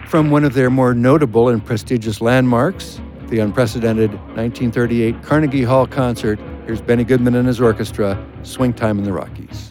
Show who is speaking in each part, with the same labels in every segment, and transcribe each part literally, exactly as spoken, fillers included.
Speaker 1: From one of their more notable and prestigious landmarks, the unprecedented nineteen thirty-eight Carnegie Hall concert, here's Benny Goodman and his orchestra, Swing Time in the Rockies.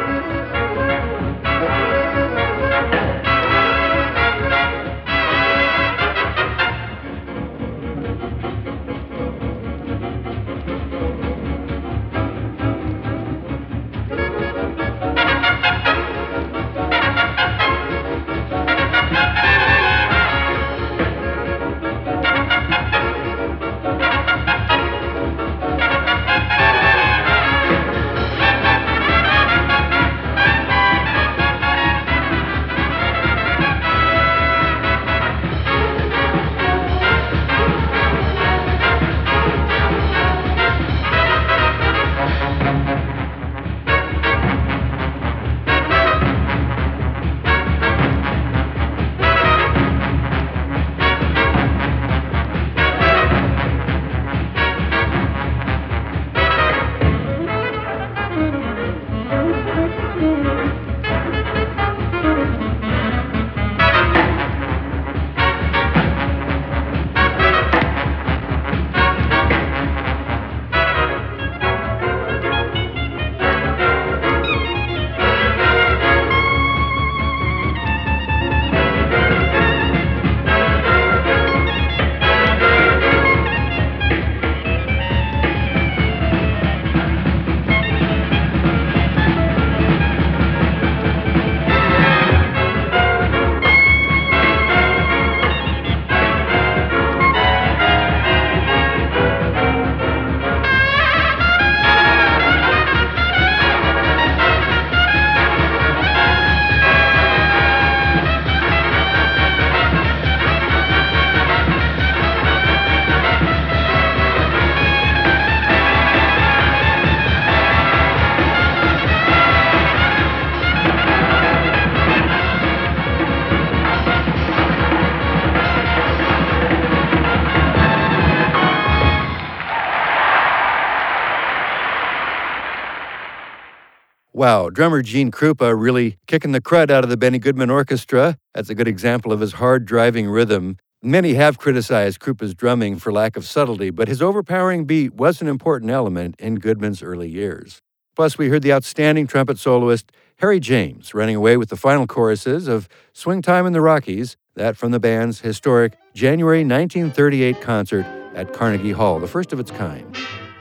Speaker 1: Wow, drummer Gene Krupa really kicking the crud out of the Benny Goodman Orchestra. That's a good example of his hard-driving rhythm. Many have criticized Krupa's drumming for lack of subtlety, but his overpowering beat was an important element in Goodman's early years. Plus, we heard the outstanding trumpet soloist Harry James running away with the final choruses of Swing Time in the Rockies, that from the band's historic January nineteen thirty-eight concert at Carnegie Hall, the first of its kind.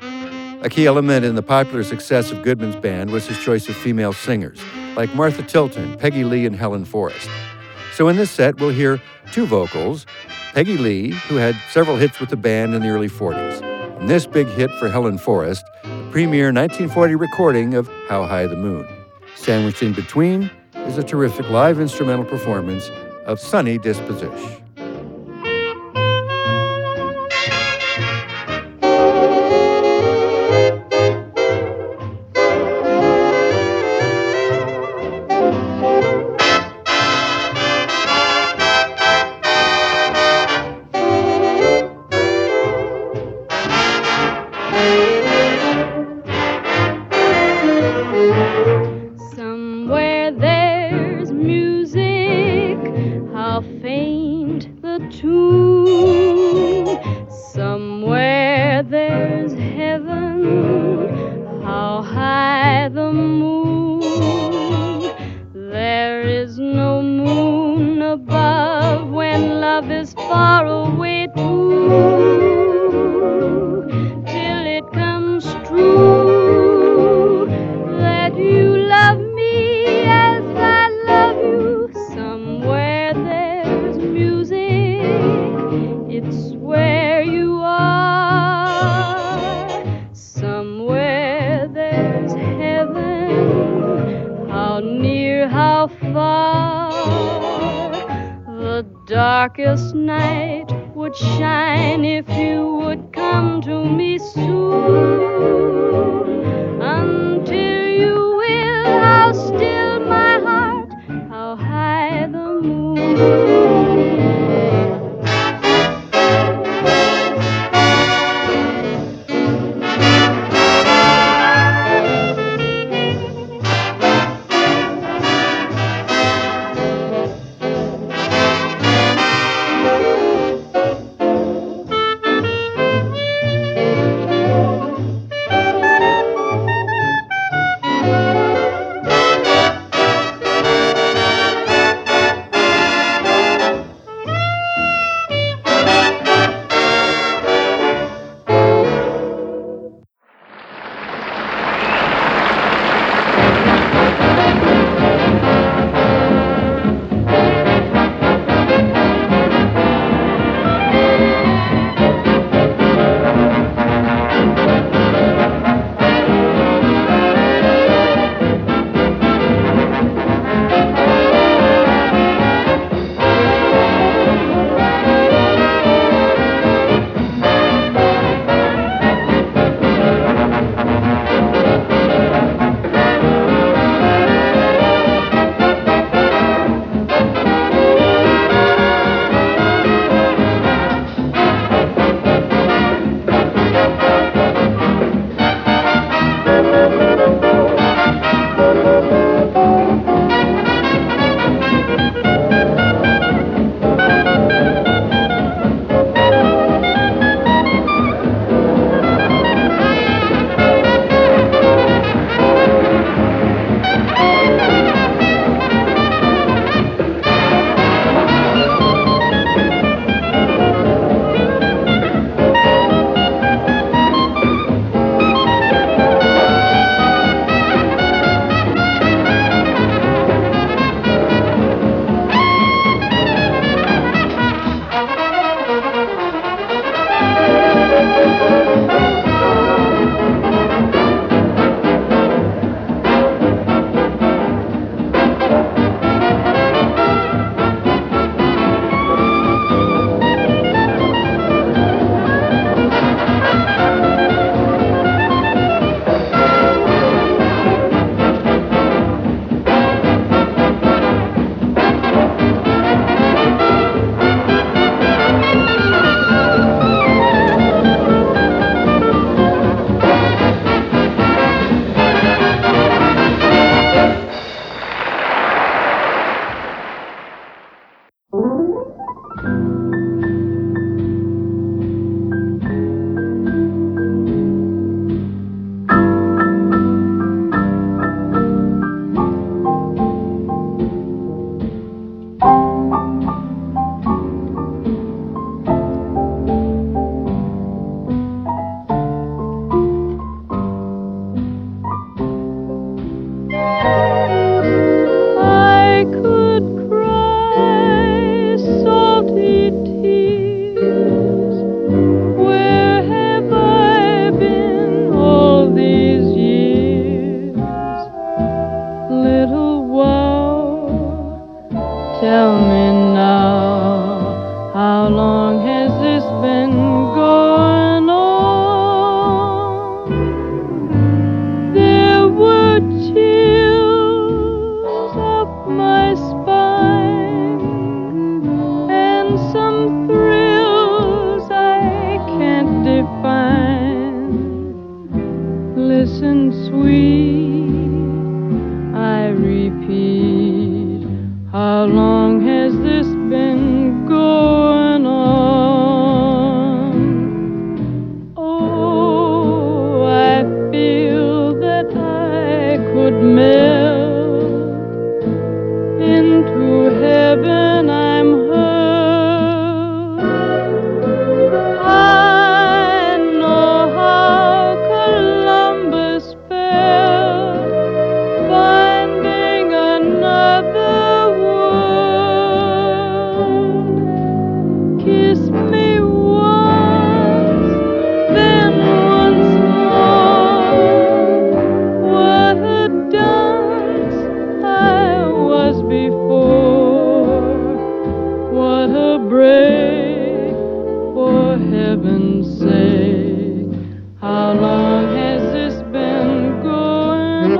Speaker 1: A key element in the popular success of Goodman's band was his choice of female singers, like Martha Tilton, Peggy Lee, and Helen Forrest. So in this set, we'll hear two vocals, Peggy Lee, who had several hits with the band in the early forties, and this big hit for Helen Forrest, the premier nineteen forty recording of How High the Moon. Sandwiched in between is a terrific live instrumental performance of Sonny Disposition.
Speaker 2: Darkest night would shine if you would come to me soon. Until you will, how still my heart, how high the moon. Tell me now, how long has this been going on? There were chills up my spine and some thrills I can't define. Listen, sweet, I repeat, how long has this been going on? Oh, I feel that I could melt into heaven. I'm hurt. I know how Columbus felt, finding another world. Kiss me once, then once more. What a dunce I was before. What a break, for heaven's sake. How long has this been going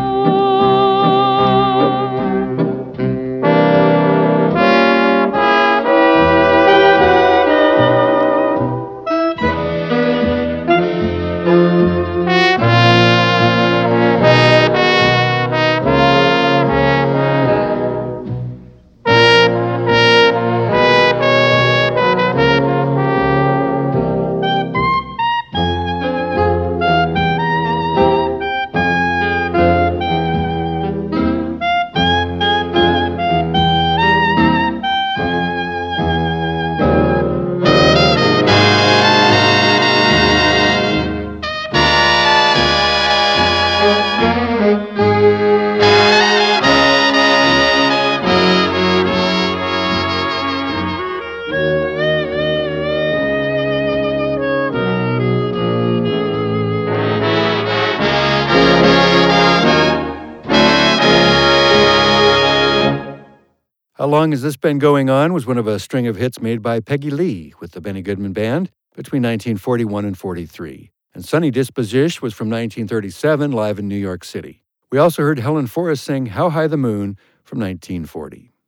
Speaker 1: How Long Has This Been Going On was one of a string of hits made by Peggy Lee with the Benny Goodman Band between nineteen forty-one and forty-three. And Sunny Disposition was from nineteen thirty-seven, live in New York City. We also heard Helen Forrest sing How High the Moon from nineteen forty.